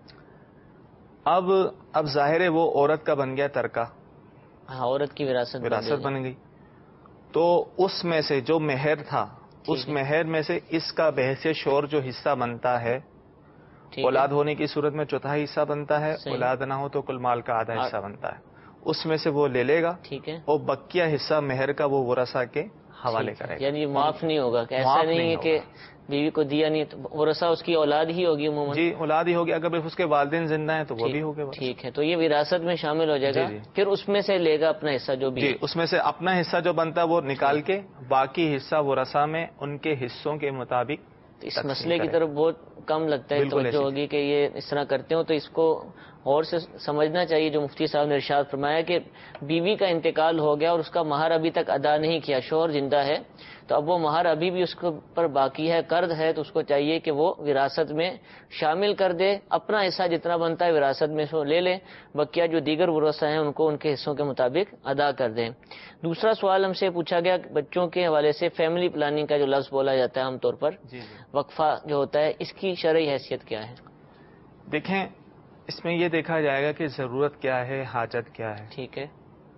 اب ظاہر ہے وہ عورت کا بن گیا ترکہ، ہاں، عورت کی وراثت بن گئی. تو اس میں سے جو مہر تھا اس مہر میں سے اس کا بحیثیت شوہر جو حصہ بنتا ہے، اولاد ہونے کی صورت میں 1/4 حصہ بنتا ہے، اولاد نہ ہو تو کل مال کا آدھا حصہ بنتا ہے، اس میں سے وہ لے لے گا، ٹھیک ہے، اور بقیہ حصہ مہر کا وہ ورثہ کے حوالے کرے گا. یعنی معاف نہیں ہوگا، کہ ایسا نہیں ہے کہ بیوی کو دیا نہیں تو ورثہ اس کی اولاد ہی ہوگی عموماً. جی، اولاد ہی ہوگی، اگر اس کے والدین زندہ ہیں تو وہ بھی ہوگے. ٹھیک ہے. تو یہ وراثت میں شامل ہو جائے گا، پھر اس میں سے لے گا اپنا حصہ جو بھی، اس میں سے اپنا حصہ جو بنتا ہے وہ نکال کے باقی حصہ ورثہ میں ان کے حصوں کے مطابق. اس مسئلے کی طرف بہت کم لگتا ہے توجہ ہوگی کہ یہ اس طرح کرتے ہو، تو اس کو غور سے سمجھنا چاہیے. جو مفتی صاحب نے ارشاد فرمایا کہ بیوی کا انتقال ہو گیا اور اس کا مہر ابھی تک ادا نہیں کیا، شوہر زندہ ہے تو اب وہ مہر ابھی بھی اس پر باقی ہے، قرض ہے، تو اس کو چاہیے کہ وہ وراثت میں شامل کر دے، اپنا حصہ جتنا بنتا ہے وراثت میں سے لے لے، بقیہ جو دیگر ورثہ ہیں ان کو ان کے حصوں کے مطابق ادا کر دیں. دوسرا سوال ہم سے پوچھا گیا بچوں کے حوالے سے فیملی پلاننگ کا جو لفظ بولا جاتا ہے عام طور پر، وقفہ جو ہوتا ہے، اس کی شرعی حیثیت کیا ہے؟ دیکھیں، اس میں یہ دیکھا جائے گا کہ ضرورت کیا ہے، حاجت کیا ہے. ٹھیک ہے.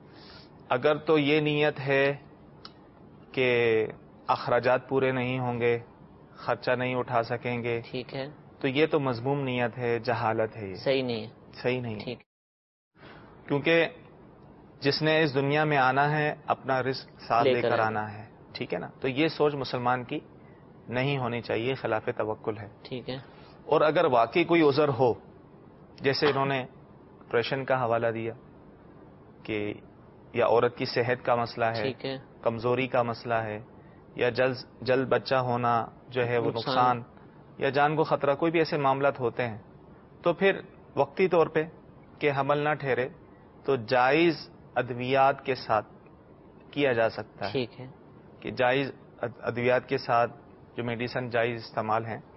اگر تو یہ نیت ہے کہ اخراجات پورے نہیں ہوں گے، خرچہ نہیں اٹھا سکیں گے، ٹھیک ہے، تو یہ تو مذموم نیت ہے، جہالت ہے، یہ صحیح نہیں ہے، صحیح نہیں. ٹھیک. کیونکہ جس نے اس دنیا میں آنا ہے اپنا رزق ساتھ لے کر آنا ہے، ٹھیک ہے نا. تو یہ سوچ مسلمان کی نہیں ہونی چاہیے، خلاف توکل ہے. ٹھیک ہے. اور اگر واقعی کوئی عذر ہو، جیسے انہوں نے آپریشن کا حوالہ دیا کہ یا عورت کی صحت کا مسئلہ ہے، ٹھیک ہے، کمزوری کا مسئلہ ہے، یا جلد بچہ ہونا جو ہے وہ نقصان یا جان کو خطرہ، کوئی بھی ایسے معاملات ہوتے ہیں، تو پھر وقتی طور پہ کہ حمل نہ ٹھہرے تو جائز ادویات کے ساتھ کیا جا سکتا ہے. ٹھیک ہے، کہ جائز ادویات کے ساتھ جو میڈیسن جائز استعمال ہیں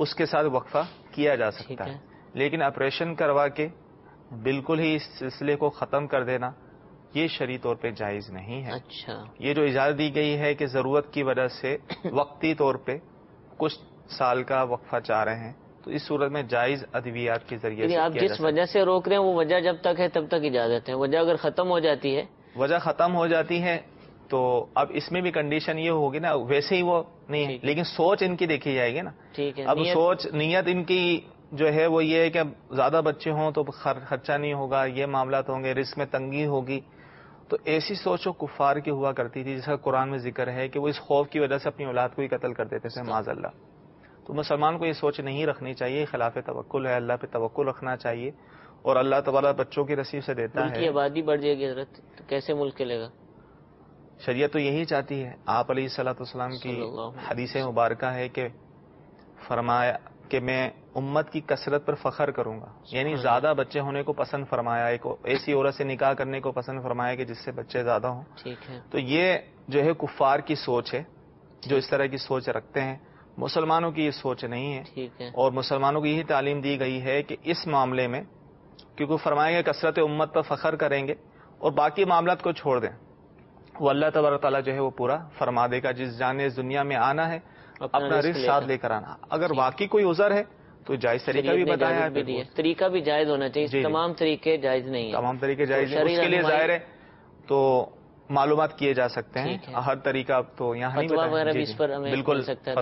اس کے ساتھ وقفہ کیا جا سکتا ہے، لیکن آپریشن کروا کے بالکل ہی اس سلسلے کو ختم کر دینا یہ شرعی طور پہ جائز نہیں ہے۔ اچھا، یہ جو اجازت دی گئی ہے کہ ضرورت کی وجہ سے وقتی طور پہ کچھ سال کا وقفہ چاہ رہے ہیں تو اس صورت میں جائز ادویات کے ذریعے سے آپ جس وجہ سے روک رہے ہیں وہ وجہ جب تک ہے تب تک اجازت ہے، وجہ اگر ختم ہو جاتی ہے، وجہ ختم ہو جاتی ہے تو اب اس میں بھی کنڈیشن یہ ہوگی نا، ویسے ہی وہ نہیں ہے لیکن سوچ ان کی دیکھی جائے گی نا۔ ٹھیک ہے، اب سوچ نیت ان کی جو ہے وہ یہ ہے کہ اب زیادہ بچے ہوں تو خرچہ نہیں ہوگا، یہ معاملات ہوں گے، رزق میں تنگی ہوگی، تو ایسی سوچ و کفار کی ہوا کرتی تھی، جس کا قرآن میں ذکر ہے کہ وہ اس خوف کی وجہ سے اپنی اولاد کو ہی قتل کر دیتے تھے معاذ اللہ۔ تو مسلمان کو یہ سوچ نہیں رکھنی چاہیے، خلاف توکل ہے، اللہ پہ توکل رکھنا چاہیے، اور اللہ تعالیٰ بچوں کی نصیب سے دیتا ہے۔ ملک کی آبادی بڑھ جائے گی حضرت، تو کیسے ملک چلے گا؟ شریعت تو یہی چاہتی ہے۔ آپ علیہ الصلوۃ والسلام کی حدیث مبارکہ ہے کہ فرمایا کہ میں امت کی کثرت پر فخر کروں گا، یعنی زیادہ بچے ہونے کو پسند فرمایا، ایک ایسی عورت سے نکاح کرنے کو پسند فرمایا کہ جس سے بچے زیادہ ہوں۔ ٹھیک ہے، تو یہ جو ہے کفار کی سوچ ہے، جو اس طرح کی سوچ رکھتے ہیں۔ مسلمانوں کی یہ سوچ نہیں ہے، ٹھیک ہے، اور مسلمانوں کو یہی تعلیم دی گئی ہے کہ اس معاملے میں کیونکہ فرمائیں گے کثرت امت پر فخر کریں گے اور باقی معاملات کو چھوڑ دیں، وہ اللہ تبارک تعالیٰ جو ہے وہ پورا فرما دے گا۔ جس جانے اس دنیا میں آنا ہے اپنا رزق ساتھ لے کر آنا، اگر واقعی کوئی عذر ہے تو جائز طریقہ بھی بتایا ہے، طریقہ بھی جائز ہونا چاہیے، تمام طریقے جائز نہیں ہیں، تمام طریقے جائز ہیں، اس کے لیے ظاہر ہے تو معلومات کیے جا سکتے ہیں، ہر طریقہ تو یہاں نہیں فتویٰ وغیرہ بھی اس پر ہمیں مل سکتا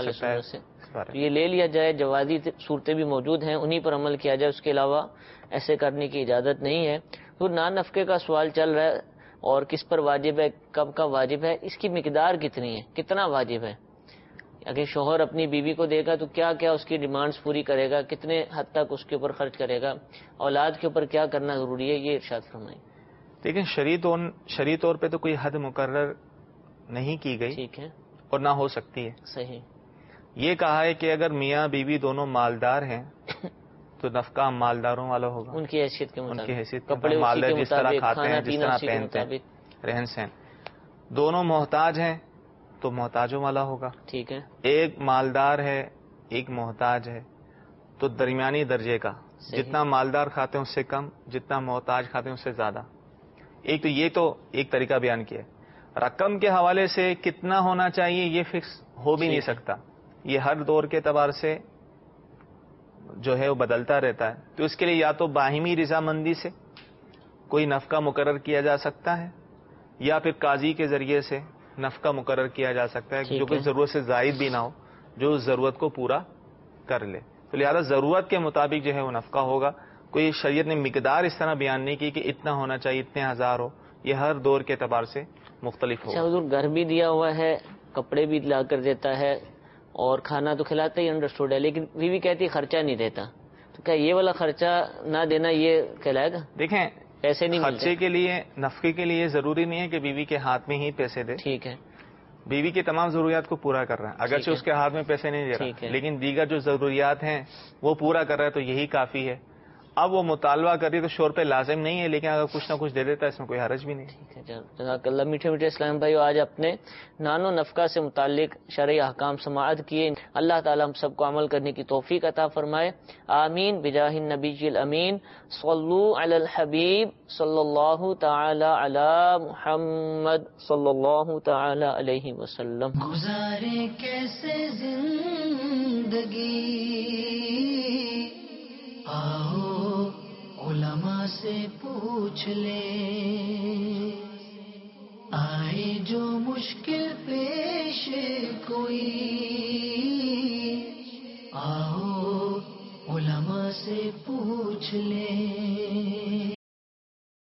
ہے، یہ لے لیا جائے، جوازی صورتیں بھی موجود ہیں، انہی پر عمل کیا جائے، اس کے علاوہ ایسے کرنے کی اجازت نہیں ہے۔ تو نان نفقے کا سوال چل رہا ہے اور کس پر واجب ہے، کب کا واجب ہے، اس کی مقدار کتنی ہے، کتنا واجب ہے؟ اگر شوہر اپنی بیوی کو دے گا تو کیا کیا اس کی ڈیمانڈز پوری کرے گا، کتنے حد تک اس کے اوپر خرچ کرے گا، اولاد کے اوپر کیا کرنا ضروری ہے، یہ ارشاد فرمائیں۔ لیکن شرعی طور پہ تو کوئی حد مقرر نہیں کی گئی، ٹھیک ہے، اور نہ ہو سکتی ہے۔ صحیح، یہ کہا ہے کہ اگر میاں بیوی دونوں مالدار ہیں تو نفقہ مالداروں والا ہوگا، ان کی حیثیت کے مطابق، ان کی حیثیت کپڑے مالدار اسی کے جس طرح مطابق، کھاتے کھانا ہیں، جس پینا طرح اسی کے پہنتے ہیں، مطابق، رہن سہن۔ دونوں محتاج ہیں تو محتاجوں والا ہوگا، ٹھیک ہے، ایک مالدار ہے ایک محتاج ہے تو درمیانی درجے کا، جتنا مالدار کھاتے ہیں اس سے کم، جتنا محتاج کھاتے ہیں اس سے زیادہ۔ ایک تو یہ تو ایک طریقہ بیان کیا ہے۔ رقم کے حوالے سے کتنا ہونا چاہیے یہ فکس ہو بھی نہیں سکتا، یہ ہر دور کے اعتبار سے جو ہے وہ بدلتا رہتا ہے، تو اس کے لیے یا تو باہمی رضامندی سے کوئی نفقہ مقرر کیا جا سکتا ہے، یا پھر قاضی کے ذریعے سے نفقہ مقرر کیا جا سکتا ہے، جو کہ ضرورت سے زائد بھی نہ ہو، جو ضرورت کو پورا کر لے۔ تو لہذا ضرورت کے مطابق جو ہے وہ نفقہ ہوگا، کوئی شریعت نے مقدار اس طرح بیان نہیں کی کہ اتنا ہونا چاہیے، اتنے ہزار ہو، یہ ہر دور کے اعتبار سے مختلف ہوگا۔ حضور گھر بھی دیا ہوا ہے، کپڑے بھی لا کر دیتا ہے اور کھانا تو کھلاتا ہی انڈرسٹوڈ ہے، لیکن بیوی کہتی ہے خرچہ نہیں دیتا، تو کیا یہ والا خرچہ نہ دینا یہ کہلائے گا؟ دیکھیں پیسے نہیں خرچے کے لیے، نفقے کے لیے ضروری نہیں ہے کہ بیوی کے ہاتھ میں ہی پیسے دے، ٹھیک ہے، بیوی کی تمام ضروریات کو پورا کر رہا ہے، اگرچہ اس کے ہاتھ میں پیسے نہیں دے رہا، لیکن دیگر جو ضروریات ہیں وہ پورا کر رہا ہے تو یہی کافی ہے۔ اب وہ مطالبہ کری تو شور پہ لازم نہیں ہے، لیکن اگر کچھ نہ کچھ دے دیتا ہے اس میں کوئی حرج بھی نہیں۔ ٹھیک ہے، جزاک اللہ۔ میٹھے میٹھے اسلام بھائیو، آج اپنے نان و نفقہ سے متعلق شرعی احکام سماعت کیے، اللہ تعالی ہم سب کو عمل کرنے کی توفیق عطا فرمائے، آمین بجاہ النبی الامین۔ صلو علی الحبیب صلی اللہ تعالی علی محمد صلی اللہ تعالی علیہ وسلم۔ گزارے کیسے زندگی، آؤ علماء سے پوچھ لے، آئے جو مشکل پیش کوئی، آؤ علماء سے پوچھ لے۔